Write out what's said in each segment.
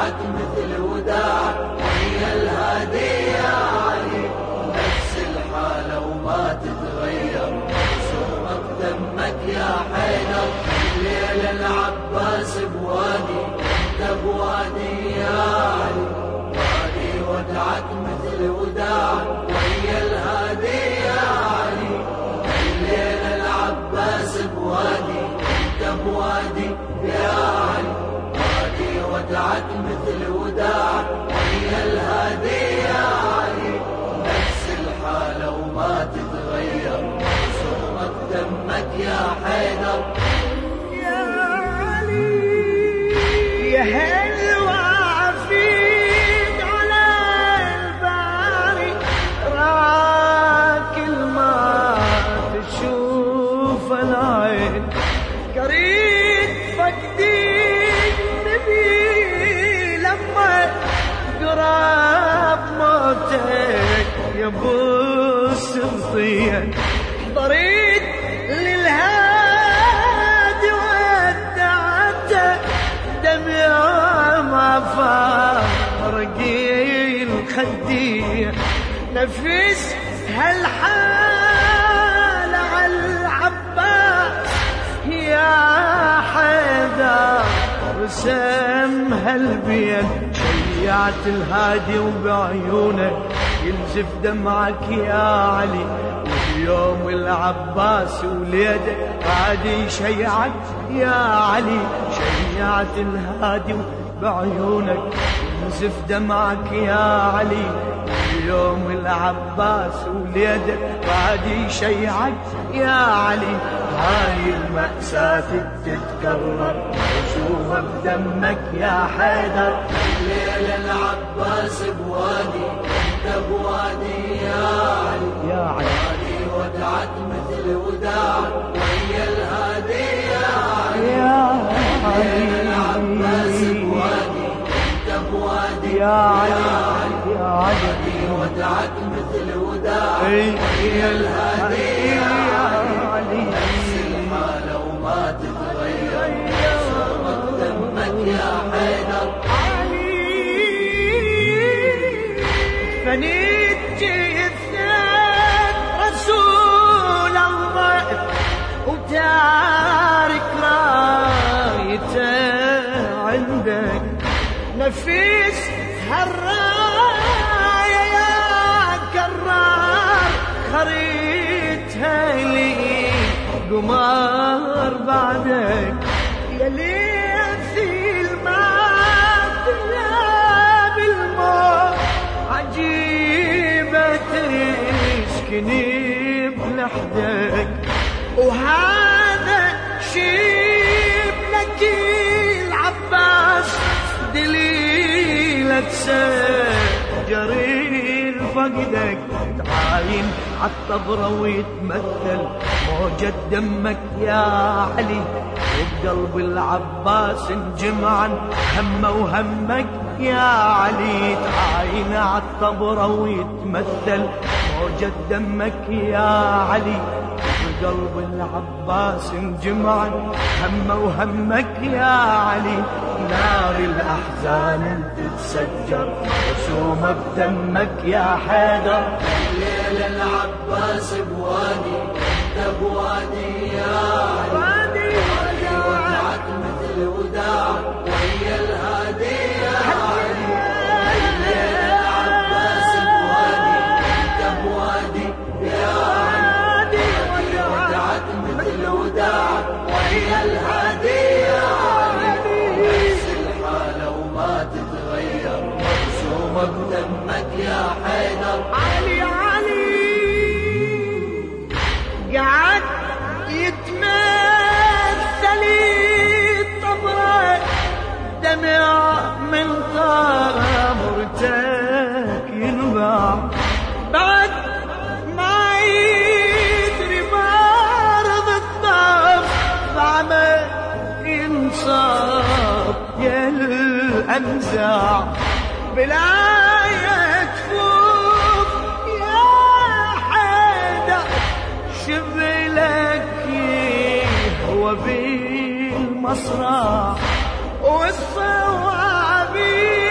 ودعت مثل وداعك ويا الهادي يا علي، نفس الحالة وما تتغير صومك دمك يا حيدر. الليلة العباس بوادي انت بوادي يا علي، وادي ودعت مثل وداعك ويا الهادي يا علي. الليلة العباس بوادي انت بوادي يا علي، وادي ودعت مثل وداعك ويا الهادي يا علي، نفس الحالة وما تتغير صومك دمك يا حيدر. يا هل وعفيد على الباري راك ما تشوف العين، قريب فقديك نبي لما قراب موتك يا ابو سبطية. ضريت للهادي ودعته دمع ما فارق الخدية، نفس هالحال على العباس يا حيدر رسم هالبين. شيعت الهادي وبعيونك ينزف دمعك يا علي، وبيوم العباس وليده عادي شيعت يا علي. شيعت الهادي بعيونك ينزف دمعك يا علي، وبيوم العباس وليده عادي شيعت يا علي. هاي المأساة تتكرر وشوفها بدمك يا حيدر. الليلة العباس بوادي انت بوادي يا علي، يا علي وادي ودعت مثل وداعك ويا الهادي يا علي. يا الليلة العباس بوادي انت بوادي يا علي يا علي، وادي ودعت مثل وداعك ويا الهادي يا علي، نفس الحالة وما تتغير صومك دمك يا حيدر. فنيت جثث رسول الله وتارك رايته عندك، نفيس هالراية يا كرار خريتها لي قمر بعدك. يا ليثي الماء تلاب الموت عجيبة تسكني بلحدك، وهذا شبلك العباس دليلك سجري فقدك. تعاين عالطبرة ويتمثل موجة دمك يا علي، وبقلب العباس انجمعا همه وهمك يا علي. تعاين عالطبرة ويتمثل موجة دمك يا علي، بقلب العباس انجمعا همه وهمك يا علي. نار الأحزان تتسجر وسومك دمك يا حيدر. الليلة العباس بوادي انت بوادي يا علي، وادي ودعت مثل وداعك ويا الهادي يا علي. الليلة العباس بوادي انت بوادي يا علي، وادي ودعت مثل وداعك ويا الهادي يا علي، نفس الحالة وما تتغير صومك دمك يا حيدر. علي علي قعد يتمثل الطبرة دمع من طامرتك ينبع، بعد ما يدري بارض الطف بعمل انصاف يا الأنزاع. بلاية تفوق يا حيدر شبلك هو بالمصرع والصوابي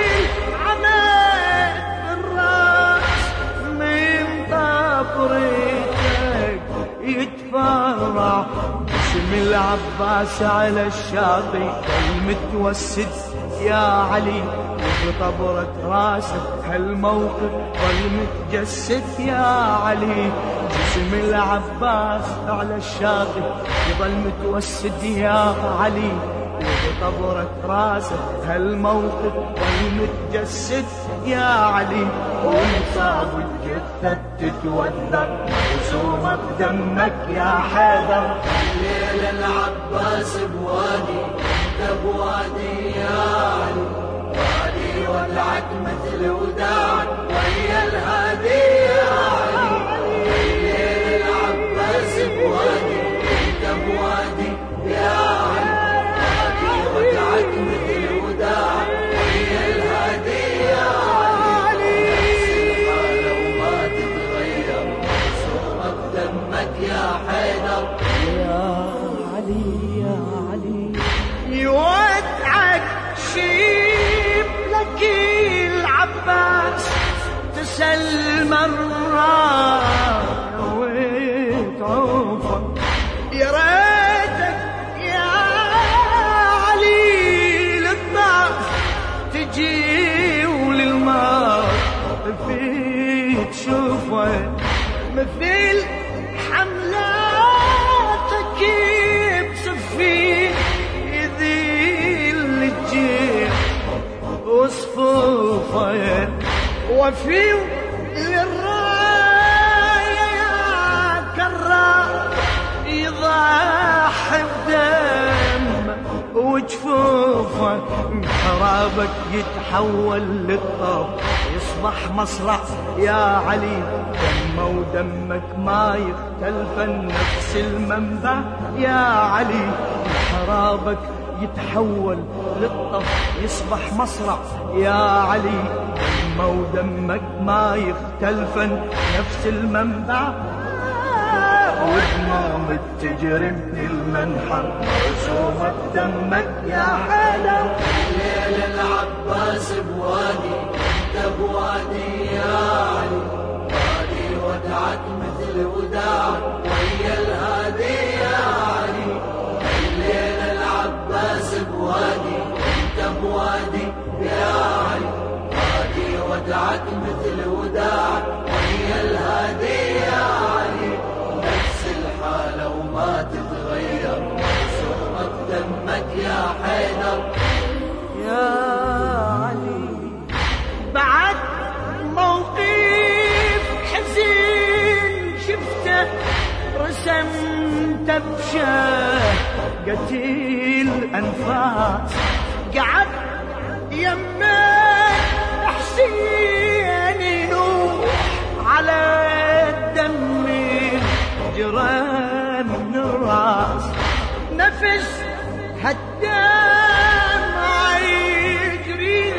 العباس على الشاطئ المتوسد يا علي، وبطبرة راسه هالموقف ظل متجسد يا علي. جسم العباس على الشاطئ يظل متوسد يا علي، وبطبرة راسه هالموقف ظل متجسد يا علي. ونصاب الجثة تتوثق مرسومة بدمك يا حيدر. الليل العباس بوادي انت بوادي يا علي، وادي ودعك مثل وداعك ويا الهادي يا علي. الليل العباس بوادي انت بوادي يا علي، وادي ودعك مثل وداعك ويا الهادي يا علي. الحالة وما تتغير مرسومة بدمك يا حيدر. يودعك شيب لك العباس تسل مرة ويت عوفك يا ريتك يا علي للضعف تجي وللموت في تشوفه مثل حملاتك بسفين يذيل الجيل وصفوفه وفي للراية يا كرار يضحي بدم وجفوفه. محرابك يتحول للطرف يصبح مصرع يا علي، دمه ودمك ما يختلفن نفس المنبع يا علي. محرابك يتحول للطف يصبح مصرع يا علي، دمه ودمك ما يختلفن نفس المنبع. ودموم تجري من المنحر مرسومة بدمك يا حيدر. الليل العباس بوادي انت بوادي يا علي، وادي ودعك مثل وداعك ويا الهادي يا علي. الليل العباس بوادي انت بوادي يا علي، وادي ودعك مثل وداعك ويا الهادي يا علي. نفس الحالة وما تتغير مرسومة بدمك يا حيدر. يا علي بعد موقف حزين شفته رسمته بشهقة الأنفاس، قعد يمه حسين ينوح على الدم جرى من الراس. نفس هالدمع يجري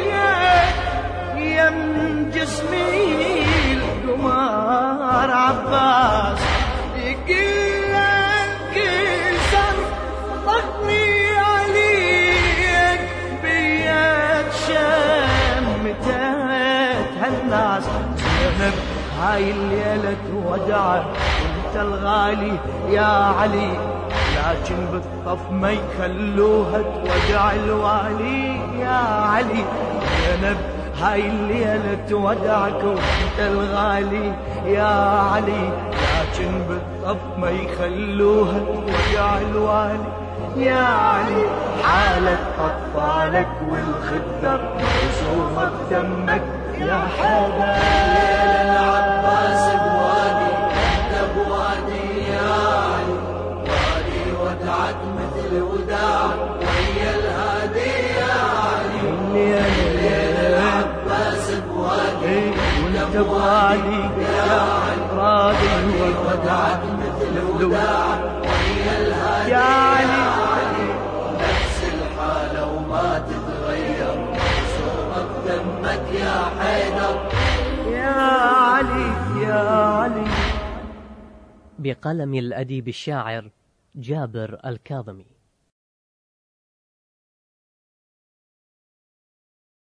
يم جسمي القمر عباس، يقل انكسر ضغطي عليك بيد شمتت هالناس. زينب هاي الليلة ودعه وانت الغالي يا علي، لكن بالطف ما يخلوها تودع الوالي يا علي. زينب هاي الليلة تودعك وانت الغالي يا علي، لكن بالطف ما يخلوها تودع الوالي يا علي. حالة أطفالك والخدر مرسومة بدمك يا حيدر. الليل العباس بوادي انت بوادي يا علي، وادي ودعك مثل وداعك ويا الهادي يا علي. الليل العباس بوادي وانت بوادي يا راضي ودعك مثل وداعك ويا الهادي يا علي. نفس الحالة وما تتغير مرسومة بدمك يا حيدر. يا علي يا علي. بقلم الأديب الشاعر جابر الكاظمي.